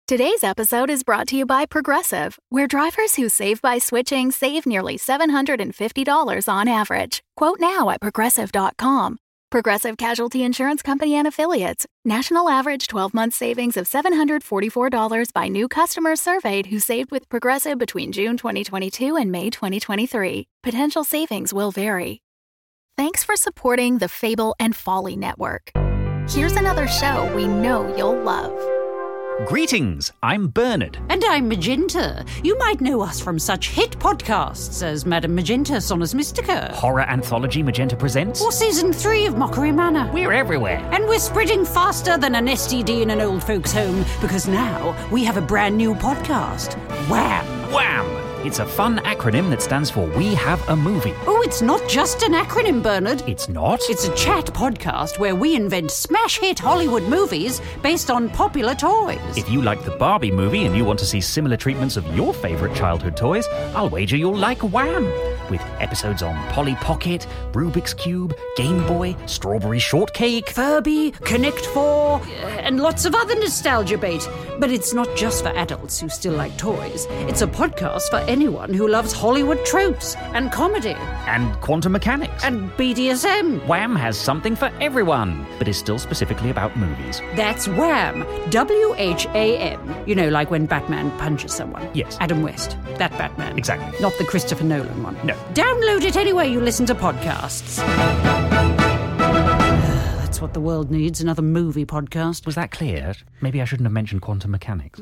Today's episode is brought to you by Progressive, where drivers who save by switching save nearly $750 on average. Quote now at Progressive.com. Progressive Casualty Insurance Company and Affiliates. National average 12-month savings of $744 by new customers surveyed who saved with Progressive between June 2022 and May 2023. Potential savings will vary. Thanks for supporting the Fable and Folly Network. Here's another show we know you'll love. Greetings, I'm Bernard. And I'm Magenta. You might know us from such hit podcasts as Madame Magenta Sonus Mystica. Horror anthology Magenta Presents. Or Season 3 of Mockery Manor. We're everywhere. And we're spreading faster than an STD in an old folks' home because now we have a brand new podcast. Wham! Wham! It's a fun acronym that stands for We Have a Movie. Oh, it's not just an acronym, Bernard. It's not? It's a chat podcast where we invent smash hit Hollywood movies based on popular toys. If you like the Barbie movie and you want to see similar treatments of your favourite childhood toys, I'll wager you'll like Wham! With episodes on Polly Pocket, Rubik's Cube, Game Boy, Strawberry Shortcake, Furby, Connect 4, and lots of other nostalgia bait. But it's not just for adults who still like toys. It's a podcast for anyone who loves Hollywood tropes and comedy. And quantum mechanics. And BDSM. Wham has something for everyone, but is still specifically about movies. That's Wham! WHAM. You know, like when Batman punches someone. Yes. Adam West. That Batman. Exactly. Not the Christopher Nolan one. No. Download it anywhere you listen to podcasts. That's what the world needs, another movie podcast. Was that clear? Maybe I shouldn't have mentioned quantum mechanics.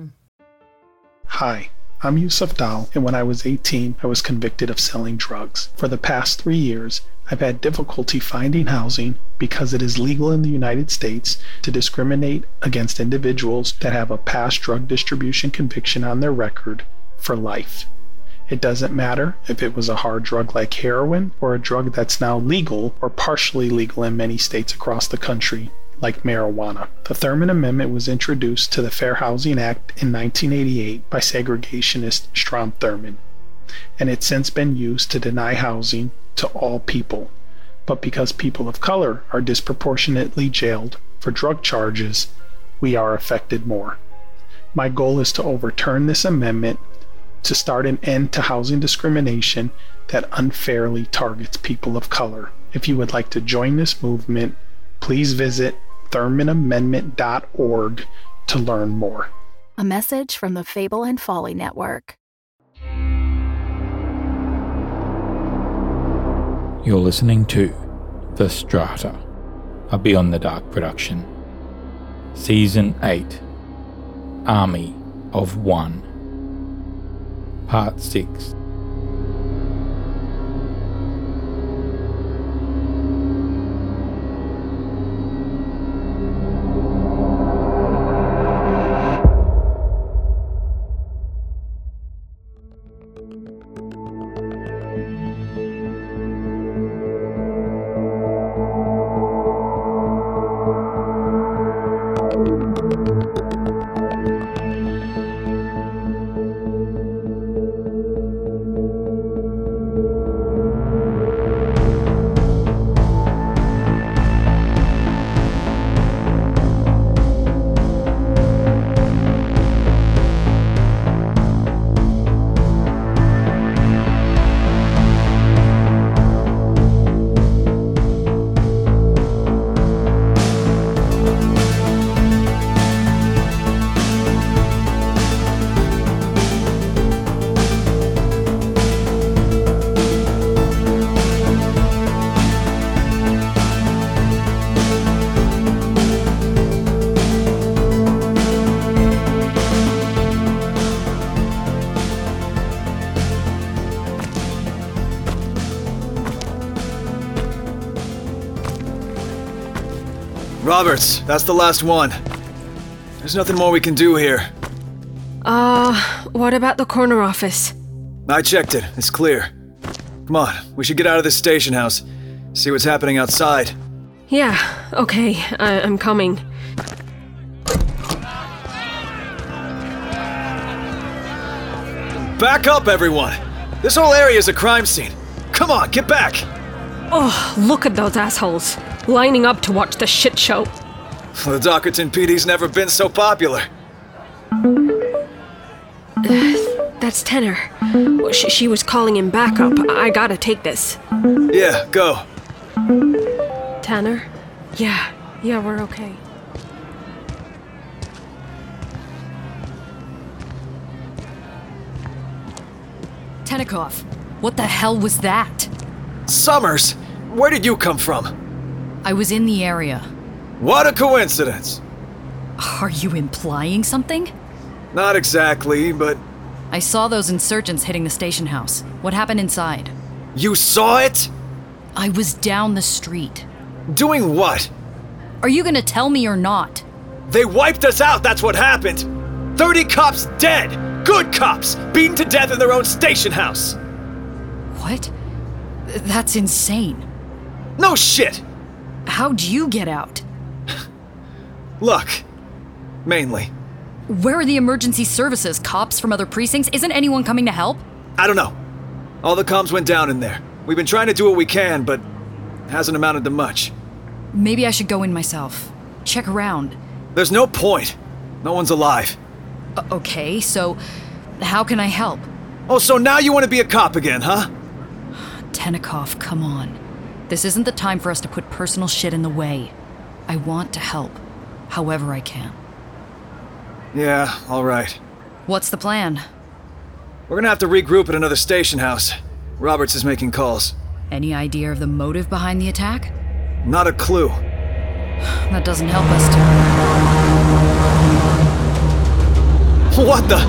Hi, I'm Yusuf Dal, and when I was 18, I was convicted of selling drugs. For the past 3 years, I've had difficulty finding housing because it is legal in the United States to discriminate against individuals that have a past drug distribution conviction on their record for life. It doesn't matter if it was a hard drug like heroin or a drug that's now legal or partially legal in many states across the country, like marijuana. The Thurman Amendment was introduced to the Fair Housing Act in 1988 by segregationist Strom Thurmond, and it's since been used to deny housing to all people. But because people of color are disproportionately jailed for drug charges, we are affected more. My goal is to overturn this amendment to start an end to housing discrimination that unfairly targets people of color. If you would like to join this movement, please visit ThurmanAmendment.org to learn more. A message from the Fable and Folly Network. You're listening to The Strata, a Beyond the Dark production. Season 8, Army of One. Part 6. Roberts, that's the last one. There's nothing more we can do here. What about the corner office? I checked it. It's clear. Come on, we should get out of this station house. See what's happening outside. Yeah, okay, I'm coming. Back up, everyone! This whole area is a crime scene. Come on, get back! Oh, look at those assholes, lining up to watch the shit show. The Dockerton PD's never been so popular. That's Tenor. She was calling him back up. I gotta take this. Yeah, go. Tanner? Yeah, we're okay. Tenikoff, what the hell was that? Summers, where did you come from? I was in the area. What a coincidence. Are you implying something? Not exactly, but... I saw those insurgents hitting the station house. What happened inside? You saw it? I was down the street. Doing what? Are you gonna tell me or not? They wiped us out, that's what happened! 30 cops dead! Good cops! Beaten to death in their own station house! What? That's insane. No shit! How'd you get out? Luck. Mainly. Where are the emergency services? Cops from other precincts? Isn't anyone coming to help? I don't know. All the comms went down in there. We've been trying to do what we can, but hasn't amounted to much. Maybe I should go in myself. Check around. There's no point. No one's alive. Okay, so how can I help? Oh, so now you want to be a cop again, huh? Tenikoff, come on. This isn't the time for us to put personal shit in the way. I want to help, however I can. Yeah, all right. What's the plan? We're gonna have to regroup at another station house. Roberts is making calls. Any idea of the motive behind the attack? Not a clue. That doesn't help us What the?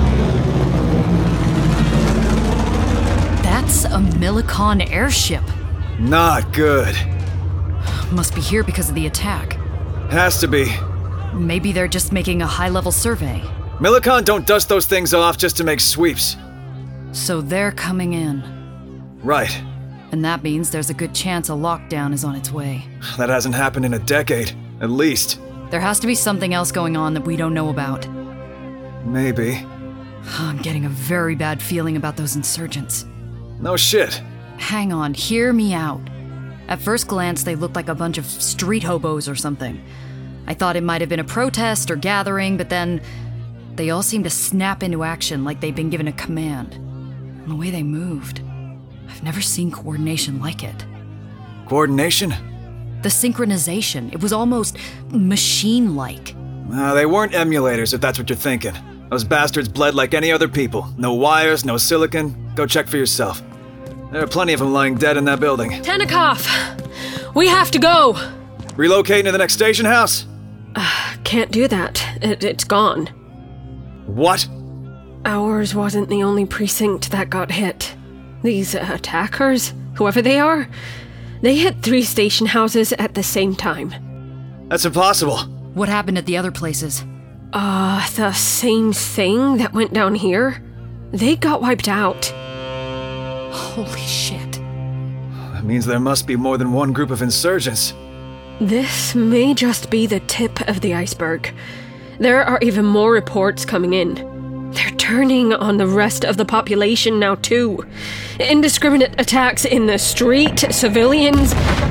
That's a Millicon airship. Not good. Must be here because of the attack. Has to be. Maybe they're just making a high-level survey. Millicon don't dust those things off just to make sweeps. So they're coming in. Right. And that means there's a good chance a lockdown is on its way. That hasn't happened in a decade, at least. There has to be something else going on that we don't know about. Maybe. I'm getting a very bad feeling about those insurgents. No shit. Hang on, hear me out. At first glance, they looked like a bunch of street hobos or something. I thought it might have been a protest or gathering, but then they all seemed to snap into action like they'd been given a command. And the way they moved, I've never seen coordination like it. Coordination? The synchronization, it was almost machine-like. They weren't emulators, if that's what you're thinking. Those bastards bled like any other people. No wires, no silicon. Go check for yourself. There are plenty of them lying dead in that building. Tenikoff! We have to go! Relocating to the next station house? Can't do that. It's gone. What? Ours wasn't the only precinct that got hit. These attackers, whoever they are, they hit 3 station houses at the same time. That's impossible. What happened at the other places? The same thing that went down here. They got wiped out. Holy shit. That means there must be more than one group of insurgents. This may just be the tip of the iceberg. There are even more reports coming in. They're turning on the rest of the population now, too. Indiscriminate attacks in the street, civilians...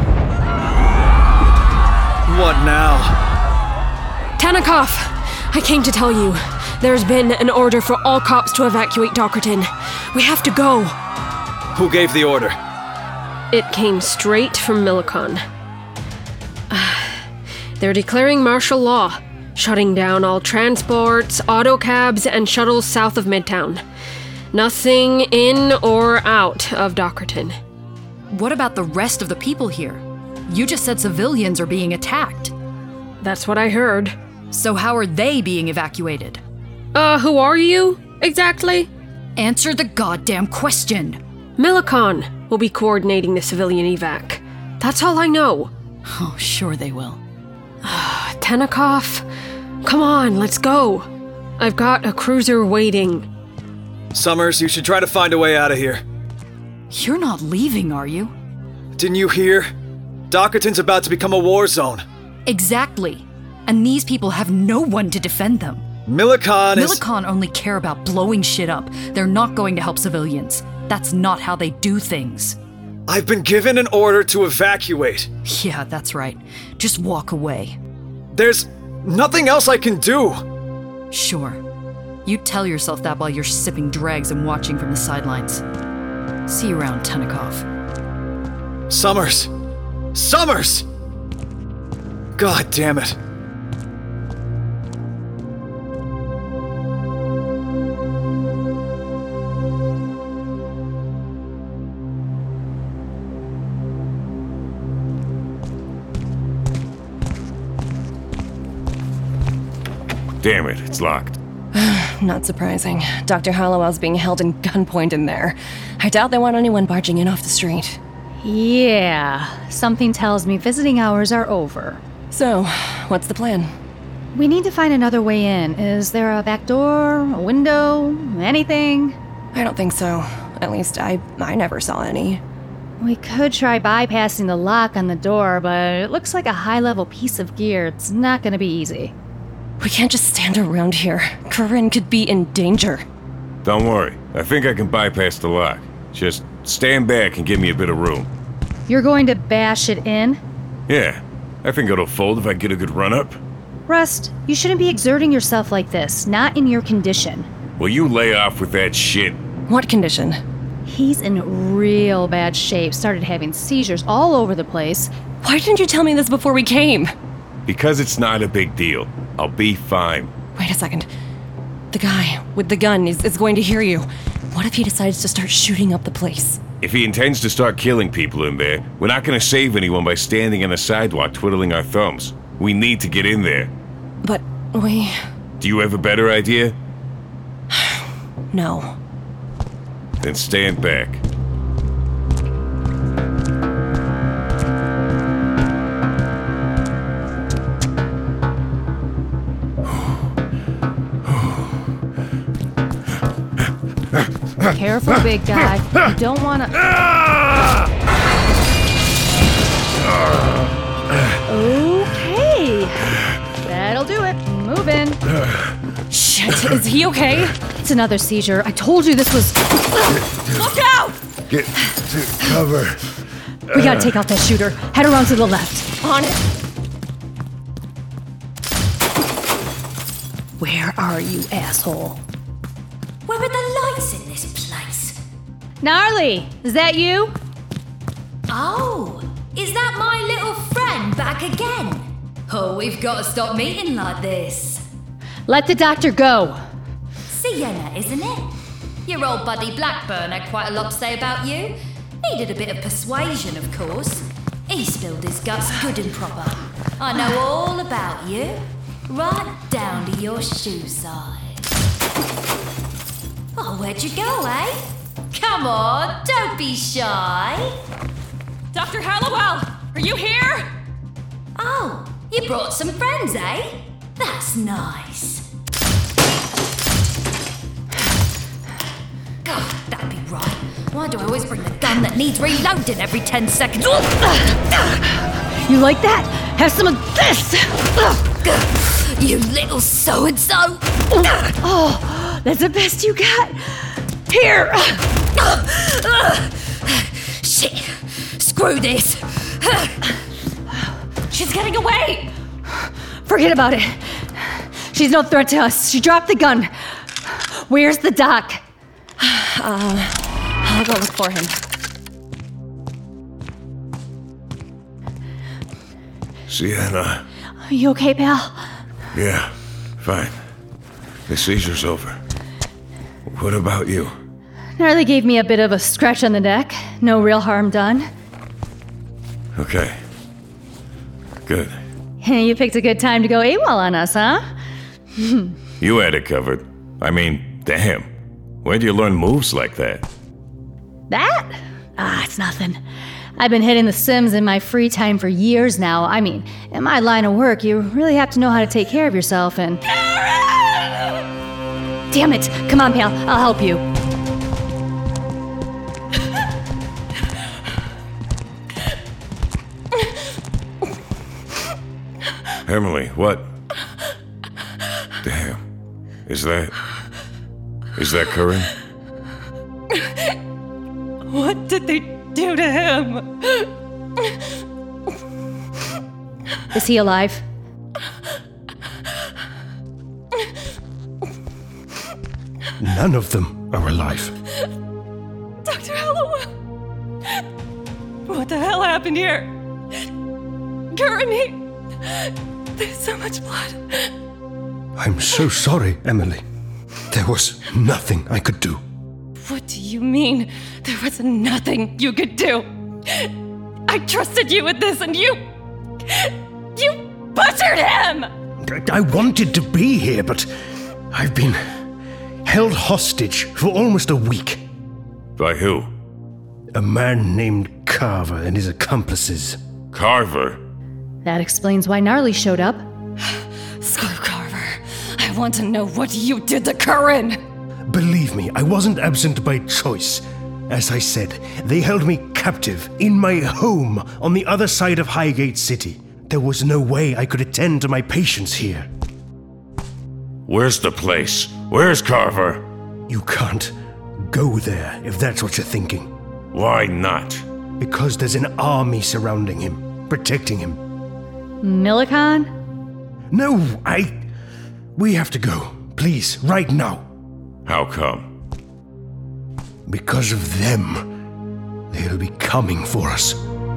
What now? Tenikoff! I came to tell you. There's been an order for all cops to evacuate Dockerton. We have to go. Who gave the order? It came straight from Millicon. They're declaring martial law, shutting down all transports, autocabs, and shuttles south of Midtown. Nothing in or out of Dockerton. What about the rest of the people here? You just said civilians are being attacked. That's what I heard. So how are they being evacuated? Who are you, exactly? Answer the goddamn question! Millicon will be coordinating the civilian evac. That's all I know. Oh, sure they will. Tenikoff, come on, let's go. I've got a cruiser waiting. Summers, you should try to find a way out of here. You're not leaving, are you? Didn't you hear? Dockerton's about to become a war zone. Exactly. And these people have no one to defend them. Millicon only care about blowing shit up. They're not going to help civilians. That's not how they do things. I've been given an order to evacuate. Yeah, that's right. Just walk away. There's nothing else I can do. Sure. You tell yourself that while you're sipping dregs and watching from the sidelines. See you around, Tennikov. Summers! Summers! God damn it. Damn it, it's locked. Not surprising. Dr. Hallowell's being held in gunpoint in there. I doubt they want anyone barging in off the street. Yeah, something tells me visiting hours are over. So, what's the plan? We need to find another way in. Is there a back door, a window, anything? I don't think so. At least I never saw any. We could try bypassing the lock on the door, but it looks like a high-level piece of gear. It's not gonna be easy. We can't just stand around here. Corinne could be in danger. Don't worry. I think I can bypass the lock. Just stand back and give me a bit of room. You're going to bash it in? Yeah. I think it'll fold if I get a good run-up. Rust, you shouldn't be exerting yourself like this. Not in your condition. Will you lay off with that shit? What condition? He's in real bad shape. Started having seizures all over the place. Why didn't you tell me this before we came? Because it's not a big deal. I'll be fine. Wait a second. The guy with the gun is going to hear you. What if he decides to start shooting up the place? If he intends to start killing people in there, we're not going to save anyone by standing on the sidewalk twiddling our thumbs. We need to get in there. But we... Do you have a better idea? No. Then stand back. Careful, big guy. You don't want to... Okay. That'll do it. Move in. Shit, is he okay? It's another seizure. I told you this was... Look out! Get to cover. We gotta take out that shooter. Head around to the left. On it. Where are you, asshole? Where are the lights in this place? Gnarly, is that you? Oh, is that my little friend back again? Oh, we've got to stop meeting like this. Let the doctor go. Sienna, isn't it? Your old buddy Blackburn had quite a lot to say about you. Needed a bit of persuasion, of course. He spilled his guts good and proper. I know all about you, right down to your shoe size. Oh, where'd you go, eh? Come on, don't be shy. Dr. Hallowell, are you here? Oh, you brought some friends, eh? That's nice. God, that'd be right. Why do I always bring the gun that needs reloading every 10 seconds? You like that? Have some of this! You little so-and-so! Oh, that's the best you got. Here! Shit! Screw this! She's getting away! Forget about it. She's no threat to us. She dropped the gun. Where's the doc? I'll go look for him. Sienna. Are you okay, pal? Yeah, fine. The seizure's over. What about you? Gnarly gave me a bit of a scratch on the neck. No real harm done. Okay. Good. You picked a good time to go AWOL on us, huh? You had it covered. I mean, damn. Where'd you learn moves like that? That? It's nothing. I've been hitting the Sims in my free time for years now. I mean, in my line of work, you really have to know how to take care of yourself and... Damn it! Come on, pal. I'll help you. Emily, what? Damn. Is that Corinne? What did they do to him? Is he alive? None of them are alive. Dr. Hallowell! What the hell happened here? Gurney! There's so much blood. I'm so sorry, Emily. There was nothing I could do. What do you mean, there was nothing you could do? I trusted you with this and you butchered him! I wanted to be here, but I've been held hostage for almost a week. By who? A man named Carver and his accomplices. Carver? That explains why Gnarly showed up. Screw Carver. I want to know what you did to Curran! Believe me, I wasn't absent by choice. As I said, they held me captive in my home on the other side of Highgate City. There was no way I could attend to my patients here. Where's the place? Where's Carver? You can't go there if that's what you're thinking. Why not? Because there's an army surrounding him, protecting him. Millikan? No, we have to go. Please, right now. How come? Because of them. They'll be coming for us.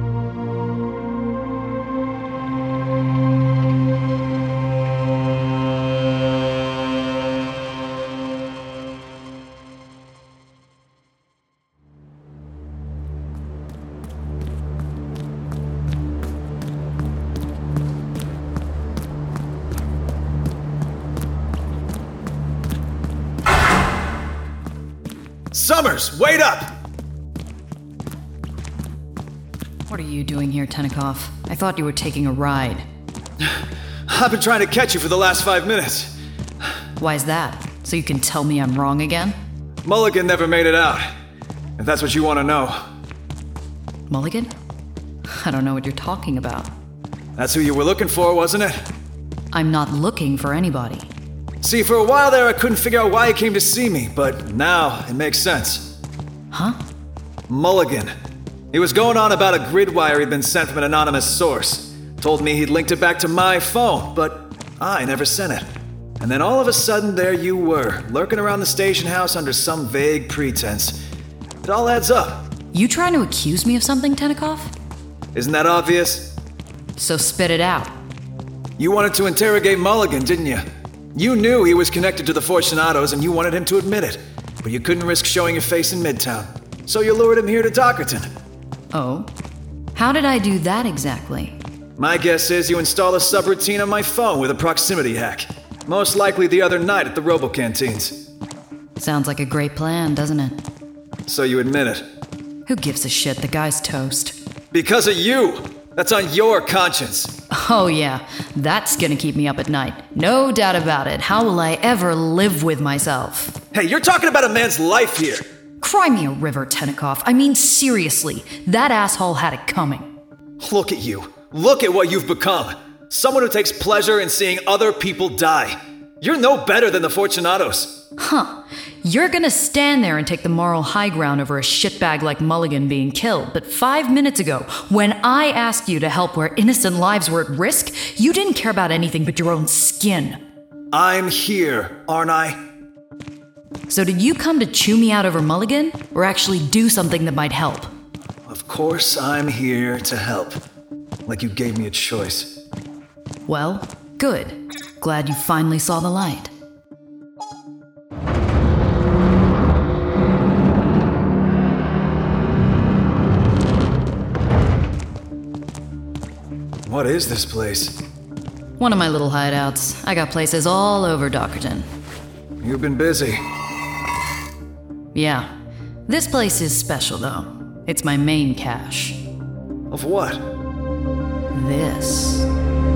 Summers, wait up! What are you doing here, Tenikoff? I thought you were taking a ride. I've been trying to catch you for the last 5 minutes. Why is that? So you can tell me I'm wrong again? Mulligan never made it out, if that's what you want to know. Mulligan? I don't know what you're talking about. That's who you were looking for, wasn't it? I'm not looking for anybody. See, for a while there I couldn't figure out why he came to see me, but now it makes sense. Huh? Mulligan. He was going on about a grid wire he'd been sent from an anonymous source. Told me he'd linked it back to my phone, but I never sent it. And then all of a sudden there you were, lurking around the station house under some vague pretense. It all adds up. You trying to accuse me of something, Tenikoff? Isn't that obvious? So spit it out. You wanted to interrogate Mulligan, didn't you? You knew he was connected to the Fortunatos and you wanted him to admit it, but you couldn't risk showing your face in Midtown. So you lured him here to Dockerton. Oh? How did I do that exactly? My guess is you installed a subroutine on my phone with a proximity hack. Most likely the other night at the Robo-Canteens. Sounds like a great plan, doesn't it? So you admit it. Who gives a shit? The guy's toast. Because of you! That's on your conscience. Oh yeah, that's gonna keep me up at night. No doubt about it. How will I ever live with myself? Hey, you're talking about a man's life here. Cry me a river, Tenikoff. I mean, seriously, that asshole had it coming. Look at you. Look at what you've become. Someone who takes pleasure in seeing other people die. You're no better than the Fortunatos. Huh. You're gonna stand there and take the moral high ground over a shitbag like Mulligan being killed, but 5 minutes ago, when I asked you to help where innocent lives were at risk, you didn't care about anything but your own skin. I'm here, aren't I? So did you come to chew me out over Mulligan, or actually do something that might help? Of course I'm here to help. Like you gave me a choice. Well, good. Glad you finally saw the light. What is this place? One of my little hideouts. I got places all over Dockerton. You've been busy. Yeah. This place is special, though. It's my main cache. Of what? This.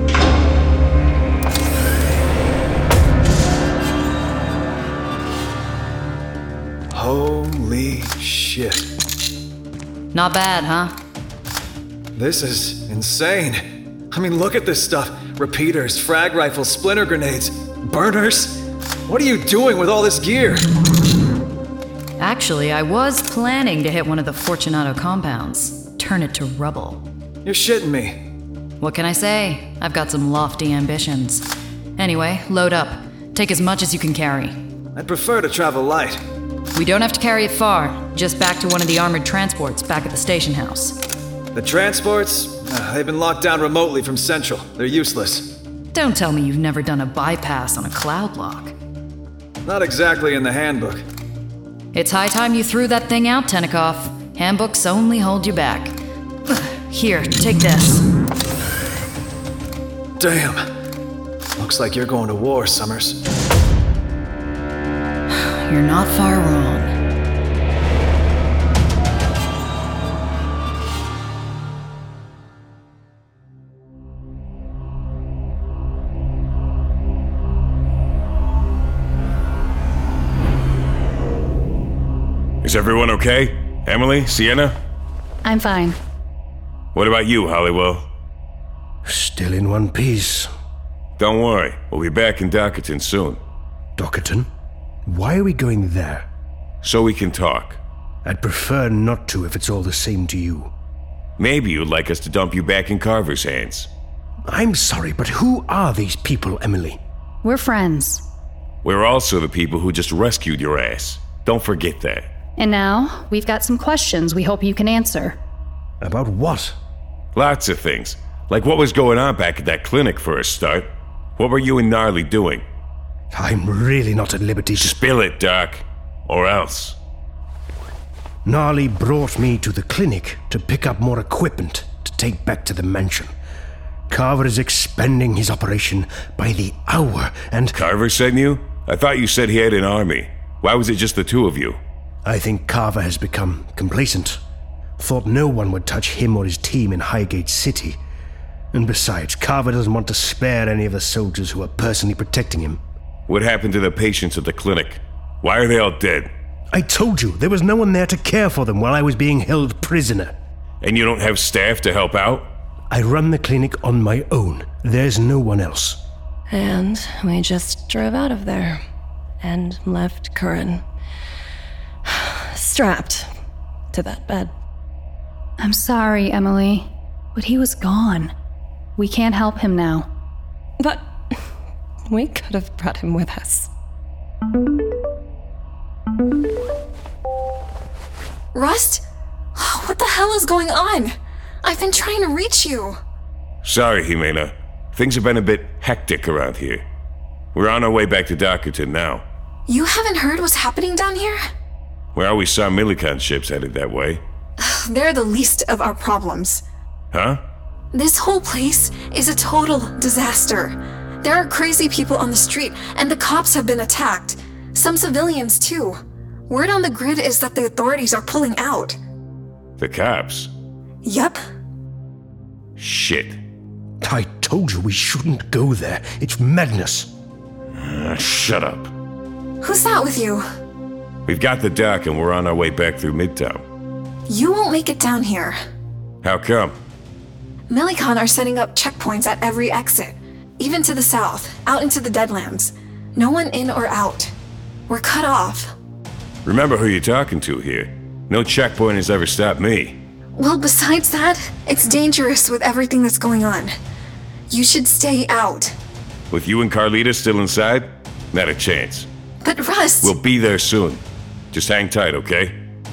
Holy shit. Not bad, huh? This is insane. I mean, look at this stuff. Repeaters, frag rifles, splinter grenades, burners. What are you doing with all this gear? Actually, I was planning to hit one of the Fortunato compounds. Turn it to rubble. You're shitting me. What can I say? I've got some lofty ambitions. Anyway, load up. Take as much as you can carry. I'd prefer to travel light. We don't have to carry it far, just back to one of the armored transports back at the station house. The transports? They've been locked down remotely from Central. They're useless. Don't tell me you've never done a bypass on a cloud lock. Not exactly in the handbook. It's high time you threw that thing out, Tenikoff. Handbooks only hold you back. Here, take this. Damn. Looks like you're going to war, Summers. You're not far wrong. Is everyone okay? Emily? Sienna? I'm fine. What about you, Halliwell? Still in one piece. Don't worry, we'll be back in Dockerton soon. Dockerton? Why are we going there? So we can talk. I'd prefer not to if it's all the same to you. Maybe you'd like us to dump you back in Carver's hands. I'm sorry, but who are these people, Emily? We're friends. We're also the people who just rescued your ass. Don't forget that. And now, we've got some questions we hope you can answer. About what? Lots of things. Like what was going on back at that clinic for a start. What were you and Gnarly doing? I'm really not at liberty to... Spill it, Doc. Or else. Gnarly brought me to the clinic to pick up more equipment to take back to the mansion. Carver is expanding his operation by the hour, and... Carver sent you? I thought you said he had an army. Why was it just the two of you? I think Carver has become complacent. Thought no one would touch him or his team in Highgate City. And besides, Carver doesn't want to spare any of the soldiers who are personally protecting him. What happened to the patients at the clinic? Why are they all dead? I told you, there was no one there to care for them while I was being held prisoner. And you don't have staff to help out? I run the clinic on my own. There's no one else. And we just drove out of there and left Curran strapped to that bed. I'm sorry, Emily, but he was gone. We can't help him now. But we could have brought him with us. Rust? What the hell is going on? I've been trying to reach you. Sorry, Jimena. Things have been a bit hectic around here. We're on our way back to Dockerton now. You haven't heard what's happening down here? We always saw Millikan ships headed that way. They're the least of our problems. Huh? This whole place is a total disaster. There are crazy people on the street, and the cops have been attacked. Some civilians, too. Word on the grid is that the authorities are pulling out. The cops? Yep. Shit. I told you we shouldn't go there. It's madness. Shut up. Who's that with you? We've got the dock and we're on our way back through Midtown. You won't make it down here. How come? Millikan are setting up checkpoints at every exit, even to the south, out into the Deadlands. No one in or out. We're cut off. Remember who you're talking to here. No checkpoint has ever stopped me. Well, besides that, it's dangerous with everything that's going on. You should stay out. With you and Carlita still inside? Not a chance. But Rust... We'll be there soon. Just hang tight, okay?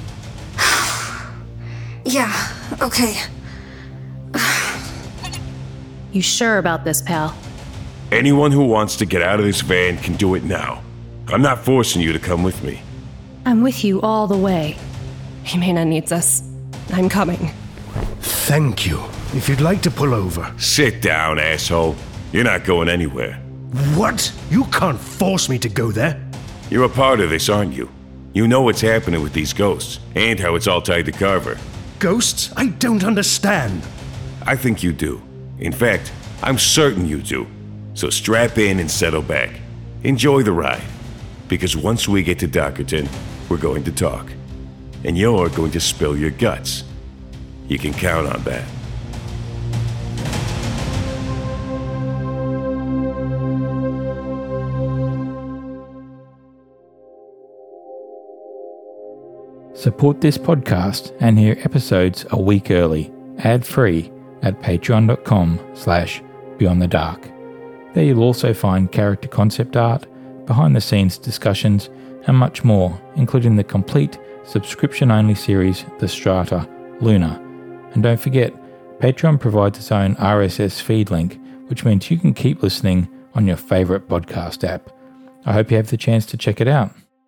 Yeah, okay. You sure about this, pal? Anyone who wants to get out of this van can do it now. I'm not forcing you to come with me. I'm with you all the way. Jimena needs us. I'm coming. Thank you. If you'd like to pull over. Sit down, asshole. You're not going anywhere. What? You can't force me to go there. You're a part of this, aren't you? You know what's happening with these ghosts, and how it's all tied to Carver. Ghosts? I don't understand. I think you do. In fact, I'm certain you do. So strap in and settle back. Enjoy the ride. Because once we get to Dockerton, we're going to talk. And you're going to spill your guts. You can count on that. Support this podcast and hear episodes a week early, ad-free, at patreon.com/beyondthedark. There you'll also find character concept art, behind-the-scenes discussions, and much more, including the complete subscription-only series The Strata, Luna. And don't forget, Patreon provides its own RSS feed link, which means you can keep listening on your favourite podcast app. I hope you have the chance to check it out.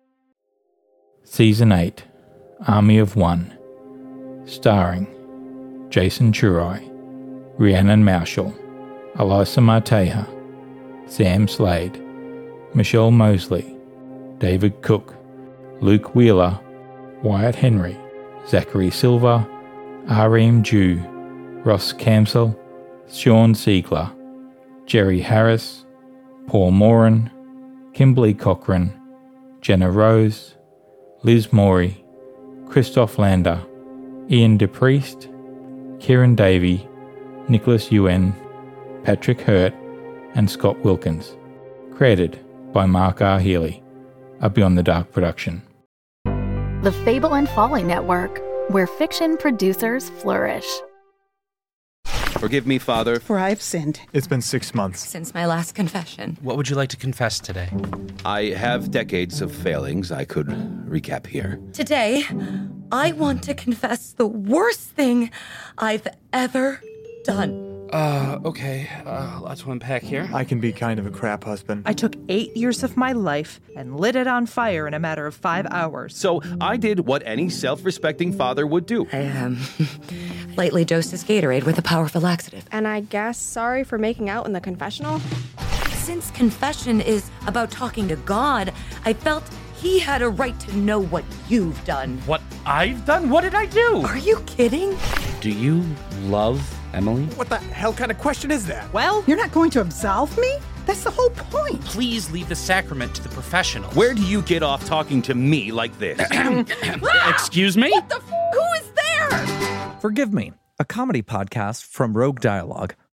Season 8, Army of One, starring Jason Churai, Rhiannon Marshall, Alyssa Marteja, Sam Slade, Michelle Mosley, David Cook, Luke Wheeler, Wyatt Henry, Zachary Silva, Areem Jew, Ross Camsell, Sean Siegler, Jerry Harris, Paul Moran, Kimberly Cochran, Jenna Rose, Liz Morey, Christoph Lander, Ian DePriest, Kieran Davey, Nicholas Yuen, Patrick Hurt, and Scott Wilkins. Created by Mark R. Healy, a Beyond the Dark production. The Fable and Folly Network, where fiction producers flourish. Forgive me, Father, for I have sinned. It's been 6 months since my last confession. What would you like to confess today? I have decades of failings I could recap here. Today, I want to confess the worst thing I've ever done. Okay. Let's unpack here. I can be kind of a crap husband. I took 8 years of my life and lit it on fire in a matter of 5 hours. So I did what any self-respecting father would do. I, lightly dosed his Gatorade with a powerful laxative. And I guess sorry for making out in the confessional? Since confession is about talking to God, I felt he had a right to know what you've done. What I've done? What did I do? Are you kidding? Do you love Emily? What the hell kind of question is that? Well, you're not going to absolve me? That's the whole point. Please leave the sacrament to the professionals. Where do you get off talking to me like this? Excuse me? What the who is there? Forgive Me, a comedy podcast from Rogue Dialogue,